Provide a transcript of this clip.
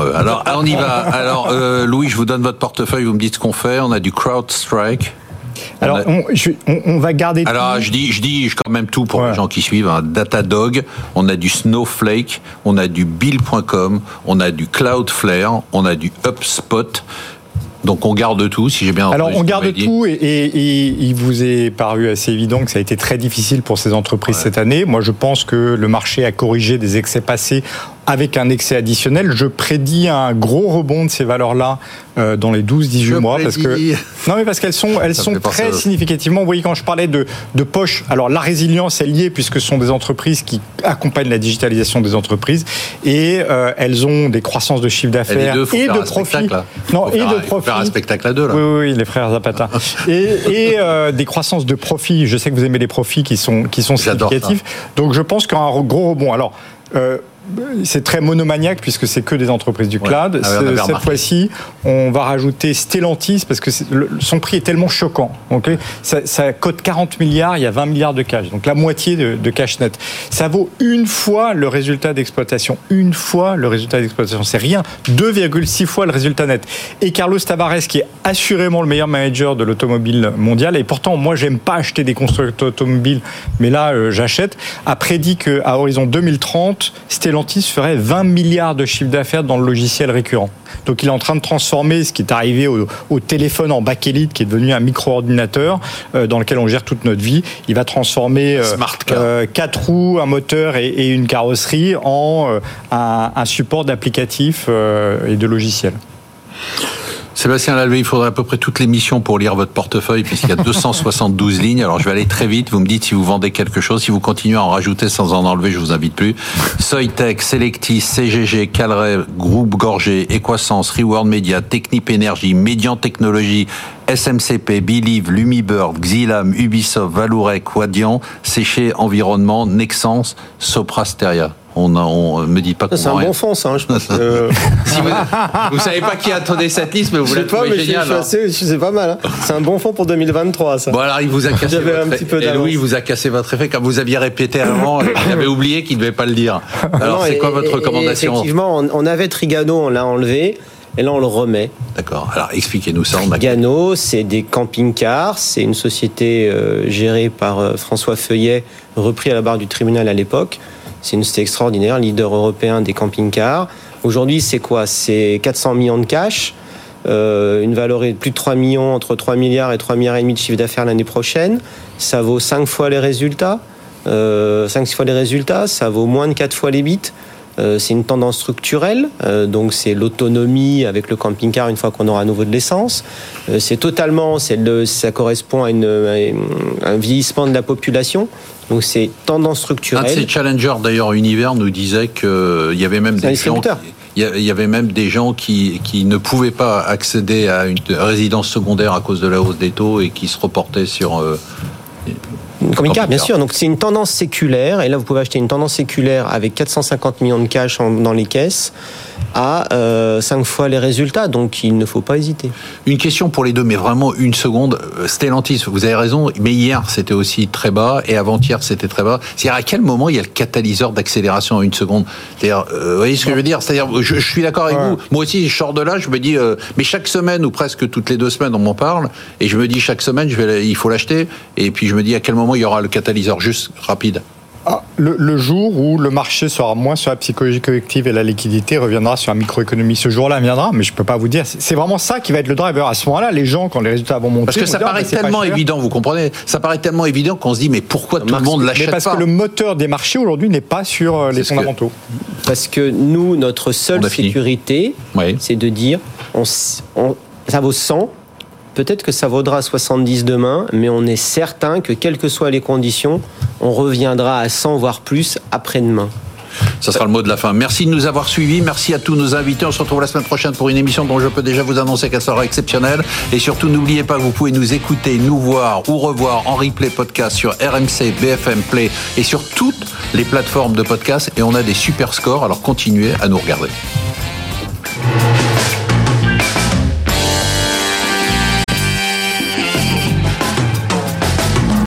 Alors, on y va. Alors, Louis, je vous donne votre portefeuille, vous me dites ce qu'on fait. On a du CrowdStrike. Alors, on va garder. Alors, je dis quand même tout pour les gens qui suivent. Datadog, on a du Snowflake, on a du Bill.com, on a du Cloudflare, on a du HubSpot. Donc on garde tout, si j'ai bien entendu. Alors on garde tout et il vous est paru assez évident que ça a été très difficile pour ces entreprises cette année. Moi je pense que le marché a corrigé des excès passés avec un excès additionnel. Je prédis un gros rebond de ces valeurs-là dans les 12-18 mois. Parce qu'elles sont très significativement. Vous voyez, quand je parlais de poche, alors la résilience est liée puisque ce sont des entreprises qui accompagnent la digitalisation des entreprises et elles ont des croissances de chiffre d'affaires et de profit. Faire un spectacle à deux, là. Oui, les frères Zapata. et des croissances de profit. Je sais que vous aimez les profits qui sont significatifs. Donc je pense qu'il y aura un gros rebond. Alors, c'est très monomaniaque puisque c'est que des entreprises du cloud. Cette fois-ci, on va rajouter Stellantis parce que son prix est tellement choquant. Okay, ça cote 40 milliards, il y a 20 milliards de cash, donc la moitié de cash net. Ça vaut une fois le résultat d'exploitation. Une fois le résultat d'exploitation, c'est rien. 2,6 fois le résultat net. Et Carlos Tavares, qui est assurément le meilleur manager de l'automobile mondiale, et pourtant, moi, j'aime pas acheter des constructeurs automobiles, mais là, j'achète, a prédit qu'à horizon 2030, Stellantis ferait 20 milliards de chiffre d'affaires dans le logiciel récurrent. Donc il est en train de transformer ce qui est arrivé au téléphone en bakélite, qui est devenu un micro-ordinateur dans lequel on gère toute notre vie. Il va transformer 4 roues, un moteur et une carrosserie en un support d'applicatifs et de logiciels. Sébastien Lalvé, il faudrait à peu près toute l'émission pour lire votre portefeuille puisqu'il y a 272 lignes. Alors je vais aller très vite. Vous me dites si vous vendez quelque chose. Si vous continuez à en rajouter sans en enlever, je vous invite plus. Soitec, Selectis, CGG, Calray, Groupe Gorgé, Equasens, Reward Media, Technip Energy, Median Technologies, SMCP, Believe, Lumibird, Xilam, Ubisoft, Valourec, Wadian, Séché Environnement, Nexans, Soprasteria. On me dit pas. C'est un bon fonds, ça. Je pense. Si vous savez pas qui a attendait cette liste, mais vous l'avez trouvé génial. C'est pas mal. Hein. C'est un bon fonds pour 2023, ça. Bon alors il vous a cassé. Louis vous a cassé votre effet comme vous aviez répété avant. Il avait oublié qu'il ne devait pas le dire. Alors c'est quoi votre recommandation? Effectivement, on avait Trigano, on l'a enlevé. Et là, on le remet. D'accord. Alors, expliquez-nous ça. Trigano, c'est des camping-cars. C'est une société gérée par François Feuillet, repris à la barre du tribunal à l'époque. C'est une société extraordinaire, leader européen des camping-cars. Aujourd'hui, c'est quoi? C'est 400 millions de cash, une valeur de plus de 3 millions, entre 3 milliards et 3 milliards et demi de chiffre d'affaires l'année prochaine. Ça vaut 5 fois les résultats. 5-6 fois les résultats, ça vaut moins de 4 fois les bits. C'est une tendance structurelle, donc c'est l'autonomie avec le camping-car une fois qu'on aura à nouveau de l'essence. Ça correspond à un vieillissement de la population. Donc c'est tendance structurelle. Un de ces challengers d'ailleurs Univers nous disait qu'il y avait même des gens qui ne pouvaient pas accéder à une résidence secondaire à cause de la hausse des taux et qui se reportaient sur camping-car, bien sûr. Donc c'est une tendance séculaire. Et là, vous pouvez acheter une tendance séculaire avec 450 millions de cash dans les caisses à 5 fois les résultats. Donc il ne faut pas hésiter. Une question pour les deux, mais vraiment une seconde. Stellantis, vous avez raison, mais hier c'était aussi très bas et avant-hier c'était très bas. C'est-à-dire à quel moment il y a le catalyseur d'accélération en une seconde? C'est-à-dire, vous voyez ce que je veux dire? C'est-à-dire, je suis d'accord avec vous. Moi aussi, je sors de là, je me dis, mais chaque semaine ou presque toutes les 2 semaines on m'en parle et je me dis chaque semaine il faut l'acheter. Et puis je me dis à quel moment il y aura le catalyseur, juste rapide. Le jour où le marché sera moins sur la psychologie collective et la liquidité reviendra sur la microéconomie. Ce jour-là viendra, mais je ne peux pas vous dire. C'est vraiment ça qui va être le driver. À ce moment-là, les gens, quand les résultats vont monter... Parce que ça paraît tellement évident, vous comprenez? Ça paraît tellement évident qu'on se dit, mais pourquoi tout le monde l'achète pas? Parce que le moteur des marchés aujourd'hui n'est pas sur les fondamentaux. Parce que nous, notre seule sécurité, c'est de dire, ça vaut 100, peut-être que ça vaudra 70 demain, mais on est certain que quelles que soient les conditions, on reviendra à 100 voire plus après-demain. Ça sera le mot de la fin. Merci de nous avoir suivis. Merci à tous nos invités. On se retrouve la semaine prochaine pour une émission dont je peux déjà vous annoncer qu'elle sera exceptionnelle. Et surtout, n'oubliez pas que vous pouvez nous écouter, nous voir ou revoir en replay podcast sur RMC, BFM Play et sur toutes les plateformes de podcast. Et on a des super scores. Alors continuez à nous regarder.